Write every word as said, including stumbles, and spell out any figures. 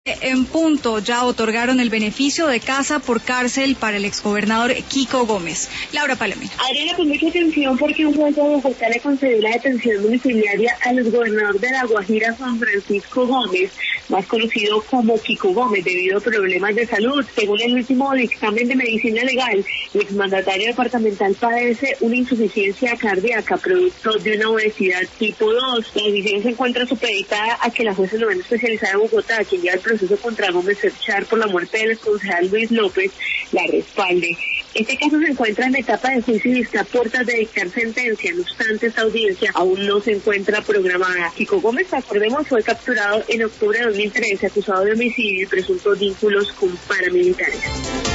En punto ya otorgaron el beneficio de casa por cárcel para el exgobernador Kiko Gómez. Laura Palomino. Adriana, con mucha atención porque un juez de Bogotá le concedió la detención domiciliaria al exgobernador de La Guajira, Juan Francisco Gómez, más conocido como Kiko Gómez, debido a problemas de salud. Según el último dictamen de medicina legal, el exmandatario departamental padece una insuficiencia cardíaca producto de una obesidad tipo dos. La decisión se encuentra supeditada a que la jueza novena especializada de Bogotá, quien lleva el proceso contra Gómez Cerchar por la muerte del exconcejal Luis López, la respalde. Este caso se encuentra en etapa de juicio y está a puertas de dictar sentencia. No obstante, esta audiencia aún no se encuentra programada. Kiko Gómez, acordemos, fue capturado en octubre de dos mil trece, acusado de homicidio y presuntos vínculos con paramilitares.